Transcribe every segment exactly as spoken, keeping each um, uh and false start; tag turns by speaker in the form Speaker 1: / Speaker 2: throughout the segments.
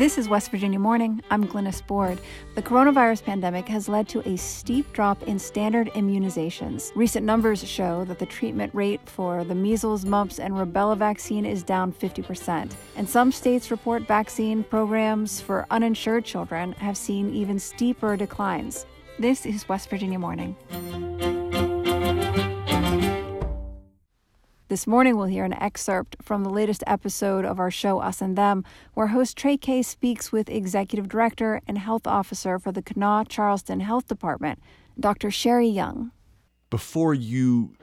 Speaker 1: This is West Virginia Morning. I'm Glynis Board. The coronavirus pandemic has led to a steep drop in standard immunizations. Recent numbers show that the treatment rate for the measles, mumps, and rubella vaccine is down fifty percent. And some states report vaccine programs for uninsured children have seen even steeper declines. This is West Virginia Morning. This morning, we'll hear an excerpt from the latest episode of our show, Us and Them, where host Trey Kay speaks with Executive Director and Health Officer for the Kanawha Charleston Health Department, Doctor Sherry Young.
Speaker 2: Before you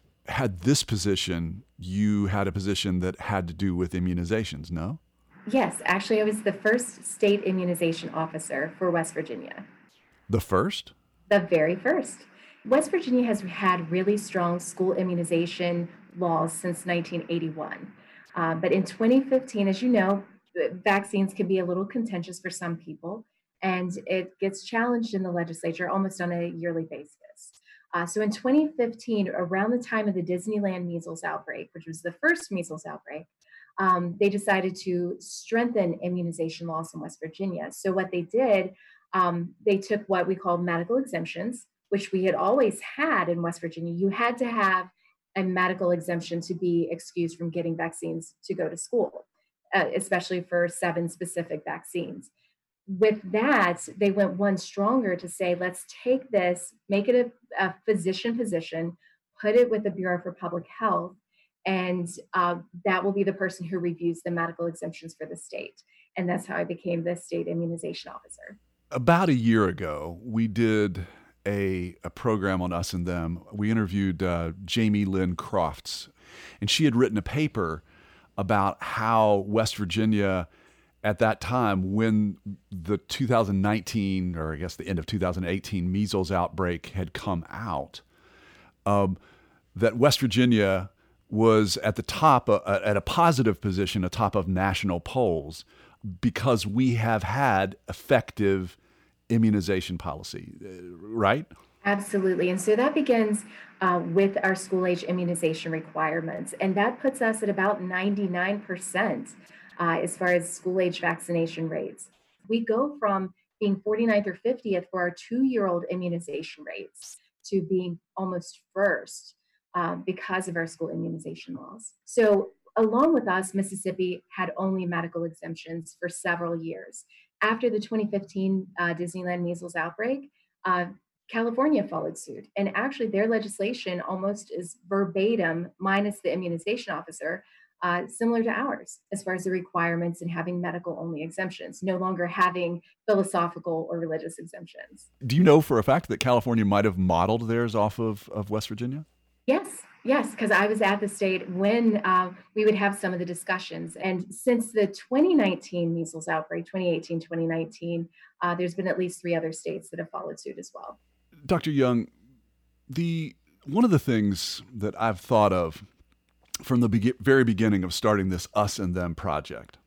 Speaker 2: had this position, you had a position that had to do with immunizations, no?
Speaker 3: Yes, actually, I was the first state immunization officer for West Virginia.
Speaker 2: The first?
Speaker 3: The very first. West Virginia has had really strong school immunization laws since nineteen eighty-one. Uh, but in twenty fifteen, as you know, vaccines can be a little contentious for some people, and it gets challenged in the legislature almost on a yearly basis. Uh, so in twenty fifteen, around the time of the Disneyland measles outbreak, which was the first measles outbreak, um, they decided to strengthen immunization laws in West Virginia. So what they did, um, they took what we call medical exemptions, which we had always had in West Virginia. You had to have a medical exemption to be excused from getting vaccines to go to school, uh, especially for seven specific vaccines. With that, they went one stronger to say, let's take this, make it a, a physician position, put it with the Bureau for Public Health, and uh, that will be the person who reviews the medical exemptions for the state. And that's how I became the state immunization officer.
Speaker 2: About a year ago, we did A, a program on Us and Them. We interviewed uh, Jamie Lynn Crofts, and she had written a paper about how West Virginia, at that time, when the two thousand nineteen, or I guess the end of two thousand eighteen measles outbreak had come out, um, that West Virginia was at the top, uh, at a positive position, atop of national polls, because we have had effective immunization policy, right?
Speaker 3: Absolutely. And so that begins uh, with our school age immunization requirements. And that puts us at about ninety-nine percent uh, as far as school age vaccination rates. We go from being forty-ninth or fiftieth for our two-year-old immunization rates to being almost first uh, because of our school immunization laws. So along with us, Mississippi had only medical exemptions for several years. After the twenty fifteen uh, Disneyland measles outbreak, uh, California followed suit. And actually their legislation almost is verbatim, minus the immunization officer, uh, similar to ours as far as the requirements and having medical only exemptions, no longer having philosophical or religious exemptions.
Speaker 2: Do you know for a fact that California might have modeled theirs off of, of West Virginia?
Speaker 3: Yes. Yes, because I was at the state when uh, we would have some of the discussions. And since the twenty nineteen measles outbreak, twenty eighteen, twenty nineteen, uh, there's been at least three other states that have followed suit as well.
Speaker 2: Doctor Young, the one of the things that I've thought of from the be- very beginning of starting this Us and Them project,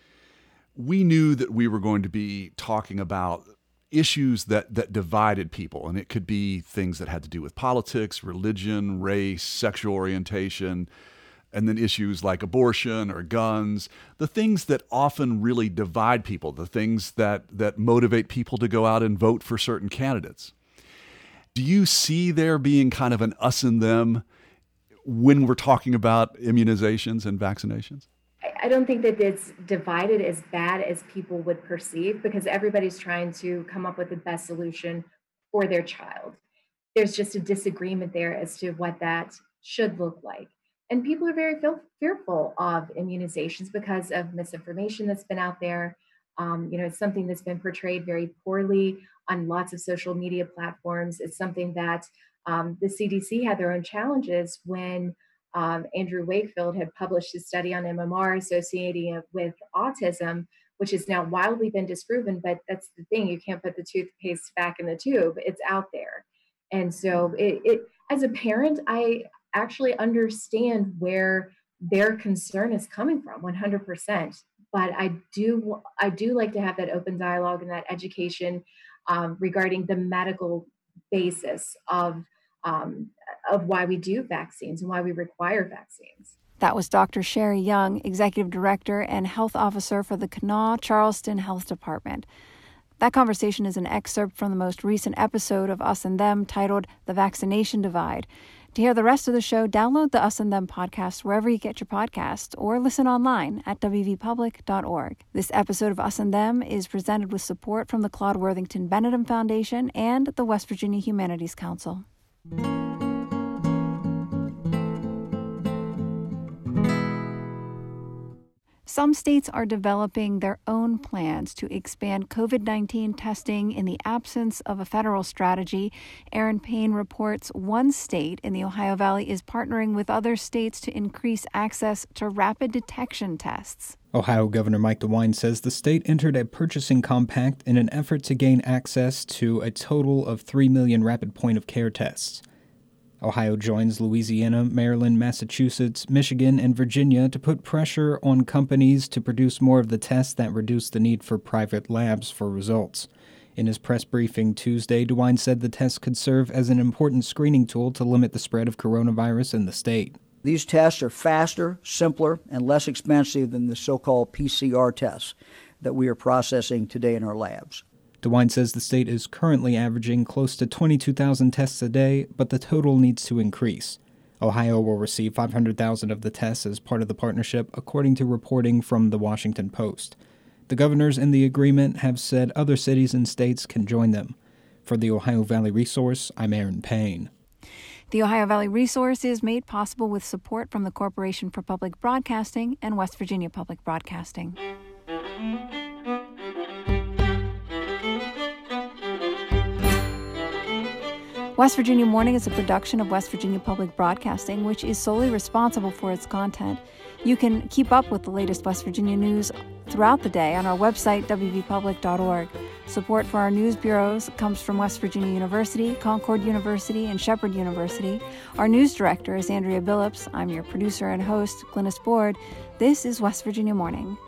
Speaker 2: we knew that we were going to be talking about issues that that divided people. And it could be things that had to do with politics, religion, race, sexual orientation, and then issues like abortion or guns, the things that often really divide people, the things that that motivate people to go out and vote for certain candidates. Do you see there being kind of an us and them when we're talking about immunizations and vaccinations?
Speaker 3: I don't think that it's divided as bad as people would perceive, because everybody's trying to come up with the best solution for their child. There's just a disagreement there as to what that should look like. And people are very feel- fearful of immunizations because of misinformation that's been out there. Um, you know, it's something that's been portrayed very poorly on lots of social media platforms. It's something that um, the C D C had their own challenges when Um, Andrew Wakefield had published his study on M M R associating it with autism, which has now wildly been disproven. But that's the thing, you can't put the toothpaste back in the tube. It's out there. And so it, it as a parent, I actually understand where their concern is coming from one hundred percent. But I do, I do like to have that open dialogue and that education um, regarding the medical basis of um, of why we do vaccines and why we require vaccines.
Speaker 1: That was Doctor Sherry Young, Executive Director and Health Officer for the Kanawha Charleston Health Department. That conversation is an excerpt from the most recent episode of Us and Them titled The Vaccination Divide. To hear the rest of the show, download the Us and Them podcast wherever you get your podcasts or listen online at w v public dot org. This episode of Us and Them is presented with support from the Claude Worthington Benedum Foundation and the West Virginia Humanities Council. Some states are developing their own plans to expand covid nineteen testing in the absence of a federal strategy. Aaron Payne reports one state in the Ohio Valley is partnering with other states to increase access to rapid detection tests.
Speaker 4: Ohio Governor Mike DeWine says the state entered a purchasing compact in an effort to gain access to a total of three million rapid point-of-care tests. Ohio joins Louisiana, Maryland, Massachusetts, Michigan, and Virginia to put pressure on companies to produce more of the tests that reduce the need for private labs for results. In his press briefing Tuesday, DeWine said the tests could serve as an important screening tool to limit the spread of coronavirus in the state.
Speaker 5: These tests are faster, simpler, and less expensive than the so-called P C R tests that we are processing today in our labs.
Speaker 4: DeWine says the state is currently averaging close to twenty-two thousand tests a day, but the total needs to increase. Ohio will receive five hundred thousand of the tests as part of the partnership, according to reporting from The Washington Post. The governors in the agreement have said other cities and states can join them. For the Ohio Valley Resource, I'm Aaron Payne.
Speaker 1: The Ohio Valley Resource is made possible with support from the Corporation for Public Broadcasting and West Virginia Public Broadcasting. West Virginia Morning is a production of West Virginia Public Broadcasting, which is solely responsible for its content. You can keep up with the latest West Virginia news throughout the day on our website, w v public dot org. Support for our news bureaus comes from West Virginia University, Concord University, and Shepherd University. Our news director is Andrea Billups. I'm your producer and host, Glynis Board. This is West Virginia Morning.